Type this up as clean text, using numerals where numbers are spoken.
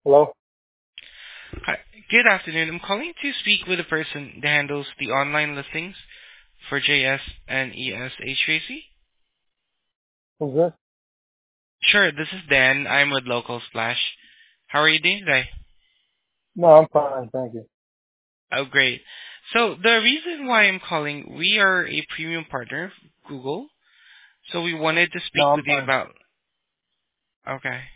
Hello? Hi. Good afternoon. I'm calling to speak with the person that handles the online listings for JS and ES HVAC. Who's this? Sure, this is Dan. I'm with Local Splash. How are you doing today? No, I'm fine, thank you. Oh, great. So the reason why I'm calling, we are a premium partner of Google. So we wanted to No, speak I'm with you fine. about. Okay.